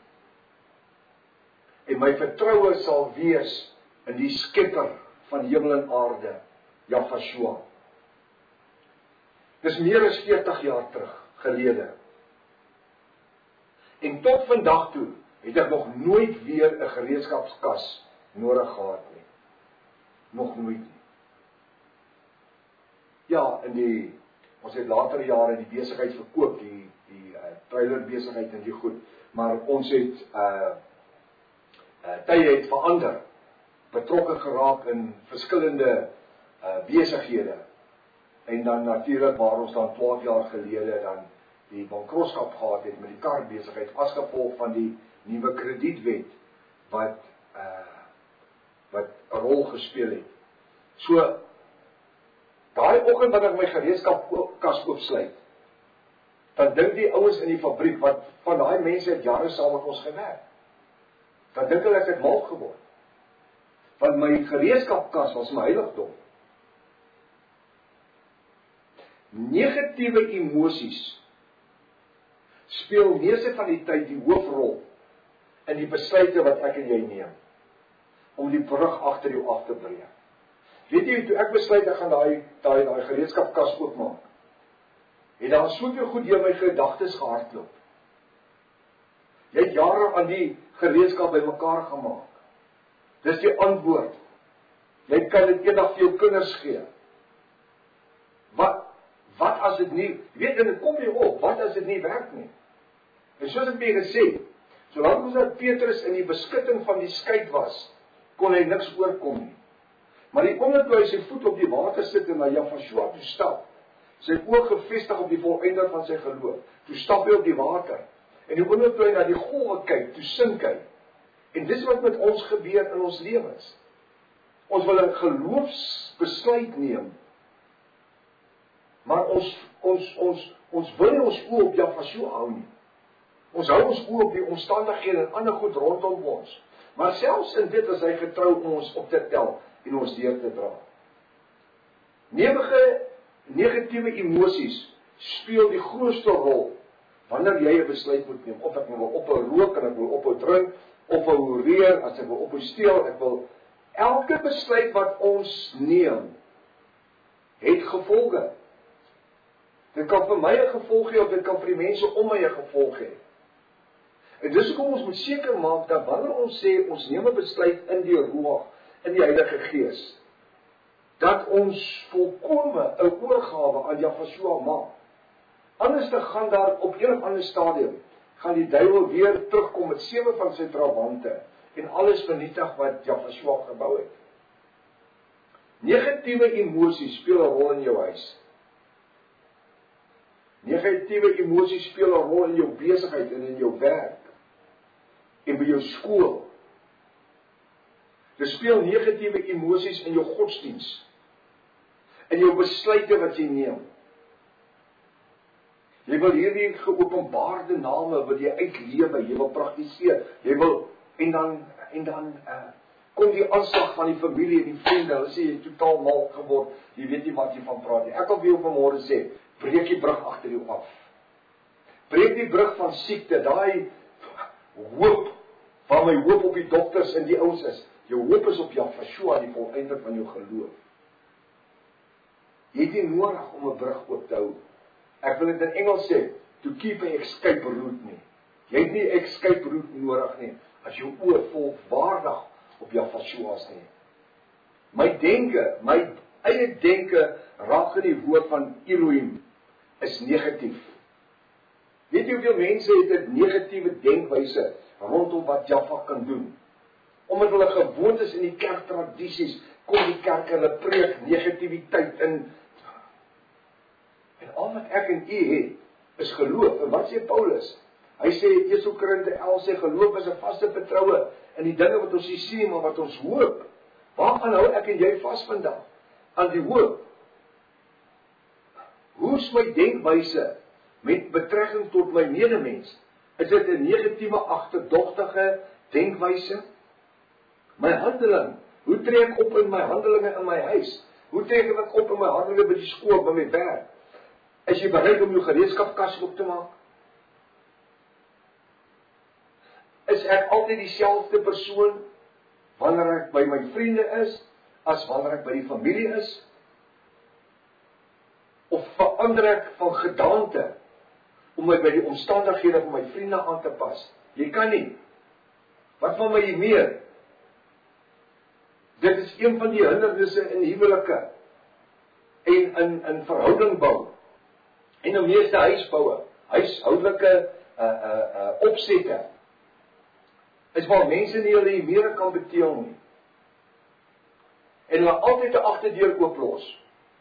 En my vertroue sal wees in die Skepper van hemel en aarde, Yahshua. Dis meer as 40 jaar gelede. En tot vandag toe het ek nog nooit weer 'n gereedskapskas nodig gehad nie. Nog nooit nie. Ja, ons het latere jare die besigheid verkoop, die trailer besigheid en die goed, maar ons het tye het verander, betrokke geraak in verskillende besighede. En dan natuurlik waar ons dan 12 jaar gelede dan die bankrotskap gehad het met die karbesigheid as gevolg van die nuwe kredietwet wat 'n rol gespeel het. So daai oggend wat ek my gereedskapkas oopsluit, dan dink die ouens in die fabriek, wat van daai mense het jare saam met ons gewerk, dan dink hulle ek het mal geword. Want my gereedskapkas was my heiligdom. Negatiewe emosies speel meeste van die tyd die hoofrol in die besluite wat ek en jy neem, om die brug agter jou af te breek. Weet jy, toe ek besluit ek gaan daai gereedskapkas oopmaak, het daar soveel goed deur my gedagtes gehardloop. Jy het jare aan die gereedskap bymekaar gemaak. Dis die antwoord. Jy kan dit eendag vir jou kinders gee. Wat as dit nie, weet en dit kom jy op, wat as dit nie werk nie? En soos ek weer gesê, solank ons dat Petrus in die beskutting van die skei was, kon hy niks oorkom nie. Maar die oomblik toe hy sy voet op die water sit en na Yahshua toe stap, sy oog gefestig op die volëinder van sy geloof, toe stap hy op die water, en die oomblik toe hy na die golwe kyk, toe sink hy. En dis wat met ons gebeur in ons lewens. Ons wil 'n geloofsbesluit neem, maar ons wil nie ons oë op Yahshua hou nie. Ons hou ons oë op die omstandighede en ander goed rondom ons. Maar selfs in dit is hy getrou om ons op te tel en ons deur te dra. Negatiewe emosies speel die grootste rol wanneer jy 'n besluit moet neem. Of ek nou wil ophou rook en ek wil ophou drink, ophou hoereer, as ek wil ophou steel, ek wil elke besluit wat ons neem het gevolge. Dit kan vir my 'n gevolg hê, of dit kan vir die mense om my 'n gevolg hê. En dis hoekom ons moet seker maak dat wanneer ons sê, ons neem 'n besluit in die Ruach, in die Heilige Gees, dat ons volkome 'n oorgawe aan Jahweh maak. Anders dan gaan daar op een of ander stadium, gaan die duiwel weer terugkom met 7 van sy trawante, en alles vernietig wat Jahweh gebou het. Negatiewe emosies speel 'n rol in jou huis. Negatiewe emosies speel 'n rol in jou besigheid en in jou werk. En by jou skool. Dit speel negatiewe emosies in jou godsdiens. In jou besluite wat jy neem. Jy wil hierdie geopenbaarde name wat jy uitlewe, jy wil praktiseer, jy wil, en dan kom die aanslag van die familie en die vriende, hulle sê jy het totaal mal geword, jy weet nie wat jy van praat nie. Ek wil vir jou vanmôre sê, breek die brug agter jou af. Breek die brug van siekte, daai hoop, waar my hoop op die dokters en die ouens is. Jou hoop is op Jahweh, die volëinder van jou geloof. Jy het nie nodig om 'n brug oop te hou. Ek wil dit in Engels sê, to keep an escape route nie. Jy het nie 'n escape route nodig nie, as jou oë volwaardig op Jahweh is nie. My eie denke raak in die woord van Elohim is negatief. Weet jy hoeveel mense het 'n negatiewe denkwyse rondom wat Jahweh kan doen? Omdat hulle gewoond is in die kerktradisies, kom die kerk hulle preek negativiteit in. En al wat ek en u het, is geloof. En wat sê Paulus? Hy sê, 1 Korinte 11 sê, geloof is 'n vaste vertroue in die dinge wat ons nie sien, maar wat ons hoop. Waaraan hou ek en jy vas vandag? Aan die hoop. Hoe is my denkwyse met betrekking tot my medemens? Is dit 'n negatiewe, agterdogtige denkwyse? My handeling, hoe tree ek op in my handelinge in my huis? Hoe tree ek op in my handelinge by die skool, by my werk? Is jy bereid om jou gereedskapkas oop te maak? Is ek altyd dieselfde persoon wanneer ek by my vriende is, as wanneer ek by die familie is? Of verander ek van gedaante, om my by die omstandighede van my vriende aan te pas? Jy kan nie. Wat van my meer? Dit is een van die hindernisse in huwelike, en in verhouding bou, en in meeste huisboue, huishoudelike opsette, is waar mense nie hulle meer kan beteel nie. En hulle altyd 'n agterdeur ooplos.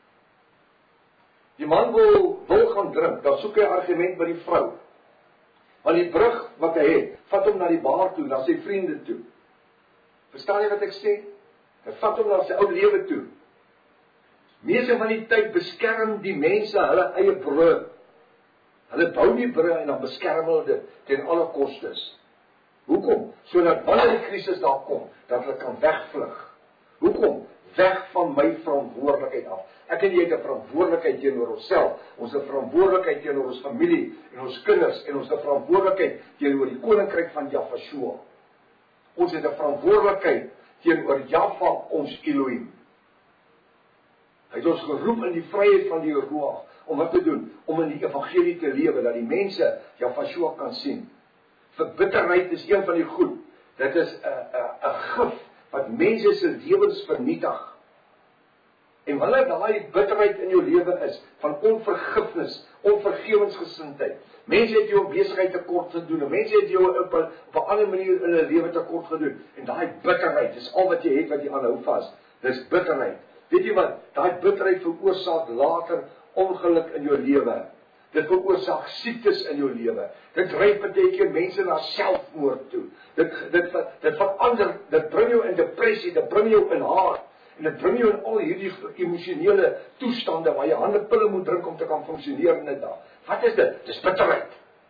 Die man wil gaan drink, dan soek hy 'n argument by die vrou. Want die brug wat hy het, vat hom na die bar toe, na sy vriende toe. Verstaan jy wat ek sê? Hy vat hom na sy ou lewe toe. Meeste van die tyd beskerm die mense hulle eie brug. Hulle bou die brug en dan beskerm hulle dit ten alle kostes. Hoekom? Sodat wanneer die krisis daar kom, dat hulle kan wegvlug. Hoekom? Weg van my verantwoordelikheid af. Ek en jy het 'n verantwoordelikheid teenoor onsself, ons het 'n verantwoordelikheid teenoor ons familie en ons kinders, en ons het 'n verantwoordelikheid teenoor die koninkryk van Jahweh. Ons het 'n verantwoordelikheid teenoor Jahweh, ons Elohim. Hy het ons geroep in die vryheid van die Ruach, om wat te doen? Om in die evangelie te lewe, dat die mense Jahweh kan sien. Verbitterheid is een van die goed. Dit is 'n gif wat mense se lewens vernietig. En wanneer daai bitterheid in jou lewe is, van onvergifnis, onvergewensgesindheid, mense het jou besigheid tekort gedoen, mense het jou op 'n ander manier in hulle lewe tekort gedoen, en daai bitterheid, dis al wat jy het wat jy aanhou vas, dis bitterheid. Weet jy wat, daai bitterheid veroorsaak later ongeluk in jou lewe. Dit veroorsaak siektes in jou lewe. Dit dryf baie keer mense na selfmoord toe. Dit verander, dit bring jou in depressie, dit bring jou in haat, en dit bring jou in al hierdie emosionele toestande waar jy handepille moet drink om te kan funksioneer in 'n dag. Wat is dit? Dis bitterheid.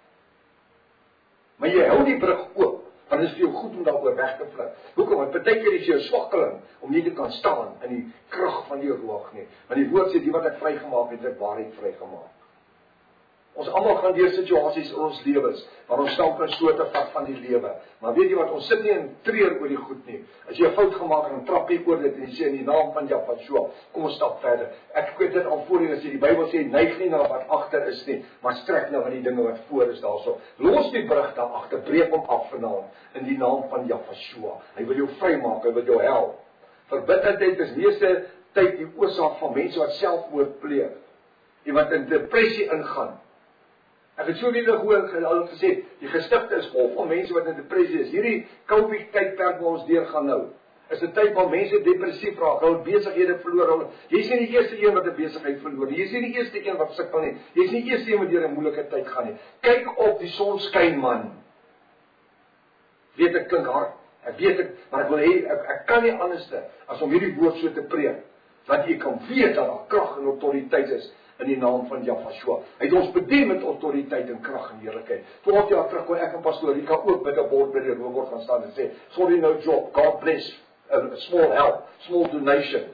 Maar jy hou die brug oop, want dit is vir jou goed om daaroor weg te vlug. Hoekom? Want baie keer is jy 'n swakkeling om nie te kan staan in die krag van die Ruach nie. Want die woord sê, die wat ek vrygemaak het, het waarheid vrygemaak. Ons almal gaan deur situasies in ons lewens, waar ons stamp en stote vat van die lewe. Maar weet jy wat, ons sit nie en treur oor die goed nie. As jy 'n fout gemaak het, dan trap jy oor dit en jy sê in die naam van Jahweh, kom ons stap verder. Ek weet dit al voorheen as jy die Bybel sê, neig nie na wat agter is nie, maar strek na wat die dinge wat voor is daarso. Los die brug daar agter, breek hom af vanaand in die naam van Jahweh. Hy wil jou vrymaak, hy wil jou help. Verbitterdheid is meeste tyd die oorsaak van mense wat selfmoord pleeg. Die wat in depressie ingaan. Ek het so weer al gesê, die gestigte is vol van mense wat in depressie is. Hierdie COVID tydperk waar ons deur gaan nou, is 'n tyd waar mense depressief raak, hulle besighede verloor. Jy is nie die eerste een wat 'n besigheid verloor nie. Jy is nie die eerste een wat sukkel nie. Jy is nie die eerste een wat deur 'n moeilike tyd gaan nie. Kyk op, die son skyn, man. Weet ek klink hard. Ek weet ek, maar ek wil hê ek kan nie anderste as om hierdie woord so te preek, dat jy kan weet dat daar krag en autoriteit is in die naam van Jahweh. Hy het ons bedien met autoriteit en krag en heerlikheid. 12 jaar terug kon ek en pastoor Rika ook met 'n bord by die roebord gaan staan en sê, sorry, no job, God bless, a small help, small donation.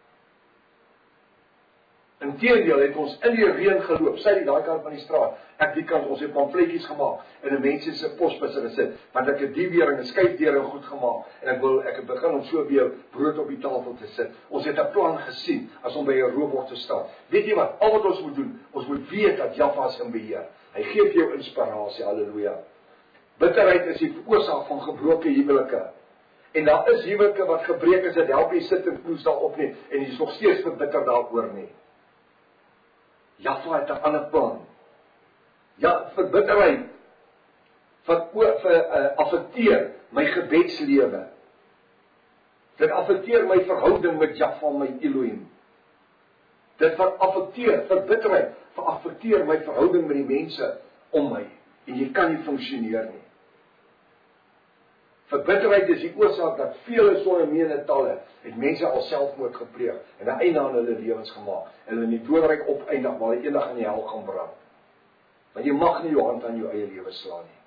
Inteendeel het ons in die reën geloop, sy die daai kant van die straat, ek die kant, ons het pamfletjies gemaak en 'n mense se posbusse gesit, want ek het die weer en 'n skuifdeur en goed gemaak en ek het begin om so weer brood op die tafel te sit. Ons het 'n plan gesien as om by 'n roebord te staan. Weet jy wat? Al wat ons moet doen, ons moet weet dat Jahweh is in beheer. Hy gee vir jou inspirasie. Halleluja. Bitterheid is die oorsaak van gebroke huwelike. En daar is huwelike wat gebreek is, dit help jy sit en knoes daarop nie en jy is nog steeds verbitter daaroor nie. Jahweh het 'n ander plan. Ja, verbitterheid affekteer my gebedslewe. Dit affekteer my verhouding met Jahweh, my Elohim. Dit verbitterheid affekteer my verhouding met die mense om my. En jy kan nie funksioneer nie. Verbitterheid is die oorsaak dat vele sonder menetalle het mense al selfmoord gepleeg en 'n einde aan hulle lewens gemaak en hulle in die doodryk opeindig waar hulle eendag in die hel gaan brand. Want jy mag nie jou hand aan jou eie lewe slaan nie.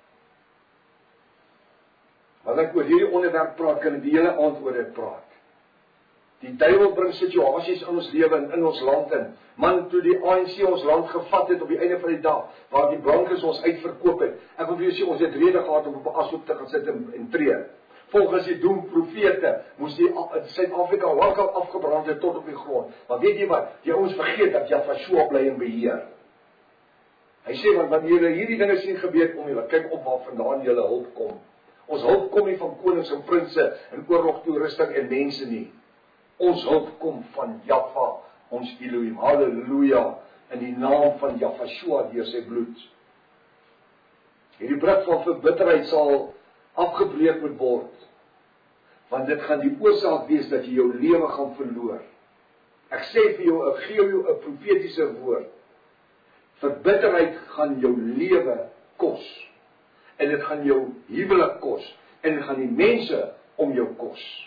Wanneer ek oor hierdie onderwerp praat, kan ek die hele aand oor dit praat. Die duiwel bring situasies in ons lewe en in ons land in. Man, toe die ANC ons land gevat het op die einde van die dag, waar die blankes ons uitverkoop het, ek wil vir jou sê, ons het rede gehad om op 'n ashoop te gaan sit en tree. Volgens die doemprofete moes die Suid-Afrika lankal afgebrand het tot op die grond. Maar weet jy wat? Die ouens vergeet dat Jahweh bly in beheer. Hy sê, want wanneer julle hierdie dinge sien gebeur om julle, kyk op waar vandaan julle hulp kom. Ons hulp kom nie van konings en prinse en oorlogtoerusting en mense nie. Ons hulp kom van Jahweh, ons Elohim. Halleluja, in die naam van Jahweh deur sy bloed. Hierdie brug van verbitterheid sal afgebreek moet word, want dit gaan die oorsaak wees dat jy jou lewe gaan verloor. Ek sê vir jou, ek gee jou 'n profetiese woord. Verbitterheid gaan jou lewe kos, en dit gaan jou huwelik kos, en dit gaan die mense om jou kos.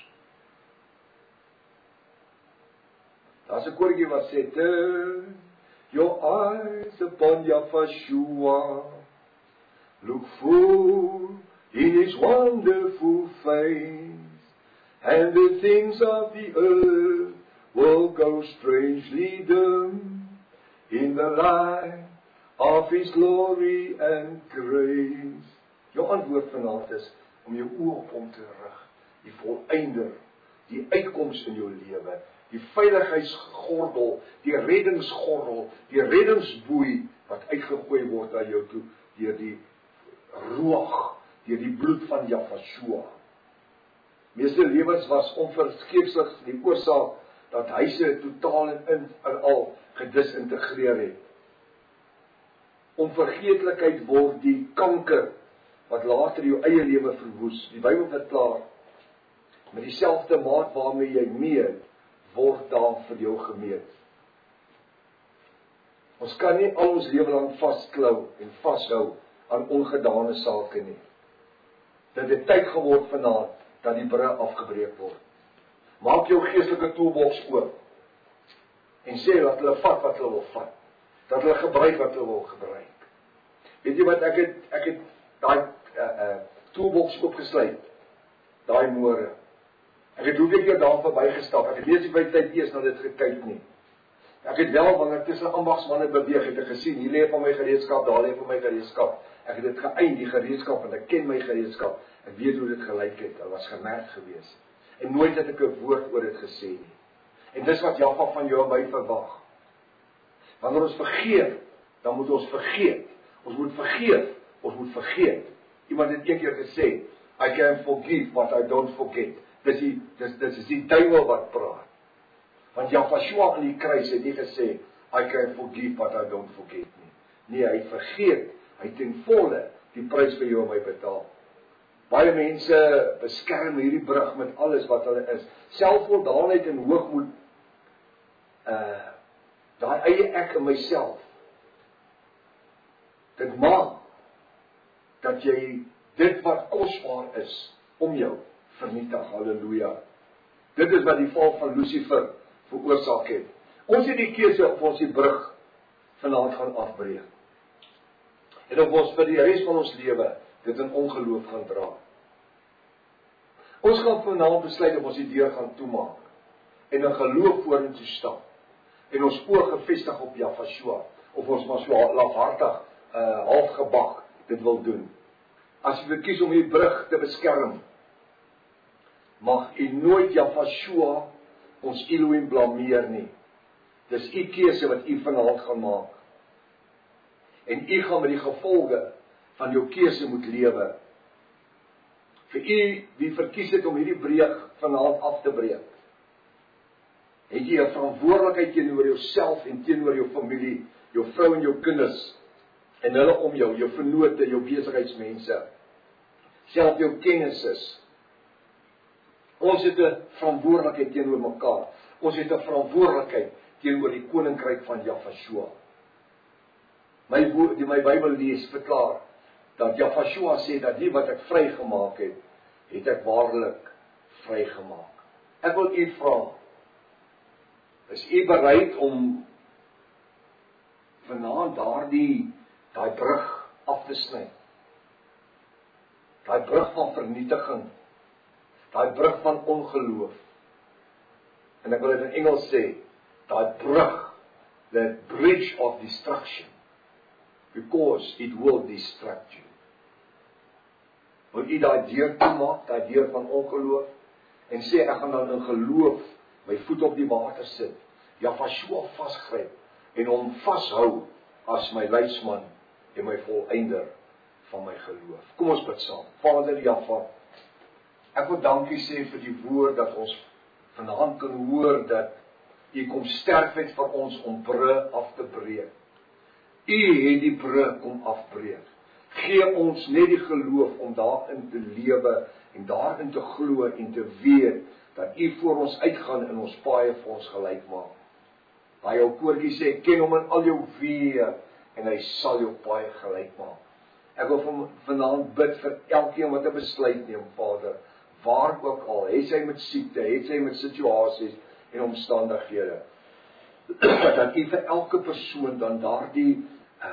Daar's 'n koortjie wat sê, turn your eyes upon Yahweh, look full in his wonderful face, and the things of the earth will go strangely dim in the light of his glory and grace. Jou antwoord vanaand is om jou oë op hom te rig, die volëinder, die uitkoms in jou lewe, die veiligheidsgordel, die reddingsgordel, die reddingsboei wat uitgegooi word aan jou toe deur die roog, deur die bloed van Jahweh. Meeste lewens was onvergeefslik die oorsaak dat huise totaal en al gedisintegreer het. Onvergeetlikheid word die kanker wat later jou eie lewe verwoes. Die Bybel verklaar, met dieselfde maat waarmee jy meet, word daar vir jou gemeet. Ons kan nie al ons lewe lang vasklou en vashou aan ongedane sake nie. Dit het tyd geword vanaand dat die brug afgebreek word. Maak jou geestelike toolbox oop en sê dat hulle vat wat hulle wil vat. Dat hulle gebruik wat hulle wil gebruik. Weet jy wat, ek het daai toolbox oopgesluit, daai môre. Ek het hoeveel keer daar verby gestap, ek het nie eens by tyd eers na dit gekyk nie. Ek het wel, wanneer tussen ambagsmanne beweeg, het ek gesien, hier lê van my gereedskap, daar lê van my gereedskap. Ek het dit geëind, die gereedskap, want ek ken my gereedskap. Ek weet hoe dit gelyk het, dit was gemerk gewees. En nooit het ek 'n woord oor dit gesê nie. En dis wat Jaffa van jou en my verwag. Wanneer ons vergeet, dan moet ons vergeet. Ons moet vergeef, ons moet vergeet. Iemand het een keer gesê, I can forgive, but I don't forget. Dis die duiwel wat praat. Want Jaffa aan die kruis het nie gesê, I can forgive, but I don't forget nie. Nee, hy vergeet, hy ten volle die prys vir jou en my betaal. Baie mense beskerm hierdie brug met alles wat hulle is. Selfvoldaanheid en hoogmoed, daai eie ek in myself, dit maak dat jy dit wat kosbaar is om jou vernietig. Halleluja. Dit is wat die val van Lucifer veroorsaak het. Ons het die keuse of ons die brug vanaand gaan afbreek. En of ons vir die res van ons lewe dit in ongeloof gaan dra. Ons gaan vanaand besluit of ons die deur gaan toemaak en in geloof vorentoe stap en ons oë gefestig op Jaffa, of ons maar so lafhartig, halfgebak dit wil doen. As jy verkies om die brug te beskerm, mag u nooit Jaffa ons Elohim blameer nie. Dis u keuse wat u vanaand gaan maak. En u gaan met die gevolge van jou keuse moet lewe. Vir u wie verkies het om hierdie breek vanaand af te breek, het jy 'n verantwoordelikheid teenoor jouself en teenoor jou familie, jou vrou en jou kinders, en hulle om jou, jou vennote, jou besigheidsmense, self jou kennisses. Ons het 'n verantwoordelikheid teenoor mekaar. Ons het 'n verantwoordelikheid teenoor die koninkryk van Jaffa. My Bybel lees verklaar dat Jaffa sê dat die wat ek vrygemaak het, het ek waarlik vrygemaak. Ek wil u vra, is u bereid om vanaand daai brug af te sny? Daai brug van vernietiging, daai brug van ongeloof. En ek wil dit in Engels sê, daai brug, the bridge of destruction, because it will destruct you. Wil u daai deur toemaak, daai deur van ongeloof, en sê ek gaan dan in geloof my voet op die water sit, Jaffa vasgryp en hom vashou as my leidsman en my volëinder van my geloof. Kom ons bid saam. Vader Jaffa, ek wil dankie sê vir die woord dat ons vanaand kan hoor dat u kom sterf het vir ons om brug af te breek. U het die brug kom afbreek. Gee ons net die geloof om daarin te lewe en daarin te glo en te weet dat u voor ons uitgaan en ons paaie vir ons gelyk maak. Waar jou koortjie sê, ken hom in al jou weë en hy sal jou paaie gelyk maak. Ek wil vanaand bid vir elkeen wat 'n besluit neem, Vader, waar ook al, het sy met siekte, het sy met situasies en omstandighede, dat u vir elke persoon dan daardie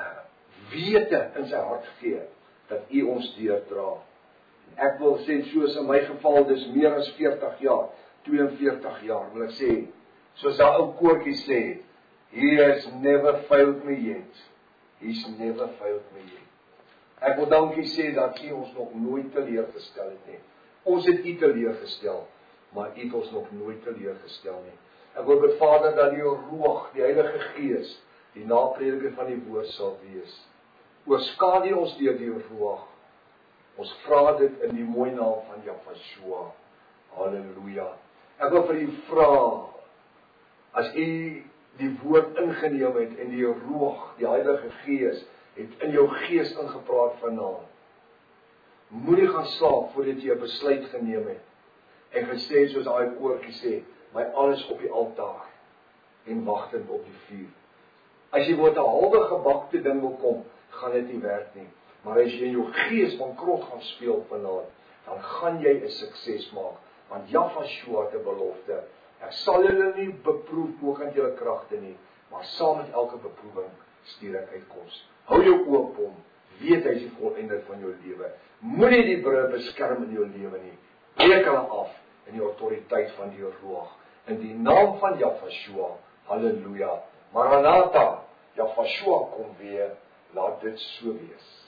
wete in sy hart gee, dat u ons deurdra. Ek wil sê, soos in my geval, dis meer as 40 jaar, 42 jaar, wil ek sê, soos daai ou koortjie sê, he has never failed me yet. He's never failed me yet. Ek wil dankie sê dat u ons nog nooit teleurgestel het nie. Ons het u teleurgestel, maar u het ons nog nooit teleurgestel nie. Ek wil bid, Vader, dat die Ruach, die Heilige Gees, die naprediker van die woord sal wees. Oorskadu ons deur die Ruach. Ons vra dit in die mooi naam van Jaffa. Halleluja. Ek wil vir u vra, as u die woord ingeneem het en die Ruach, die Heilige Gees, het in jou gees ingepraat vanaand, moenie gaan slaap voordat jy 'n besluit geneem het en gesê soos daai koortjie sê, my alles op die altaar en wagtend op die vuur. As jy met 'n halwe gebakte ding wil kom, gaan dit nie werk nie. Maar as jy in jou gees bankrot gaan speel vanaand, dan gaan jy 'n sukses maak. Want Jaffa het 'n belofte. Ek sal julle nie beproef bokant julle kragte nie, maar saam met elke beproewing stuur ek uitkoms. Hou jou oop hom, weet hy is die volëinder van jou lewe. Moenie die brug beskerm in jou lewe nie. Breek hulle af in die autoriteit van die Ruach. In die naam van Jaffa, halleluja. Maranatha, Jafashua kom weer, laat dit so wees.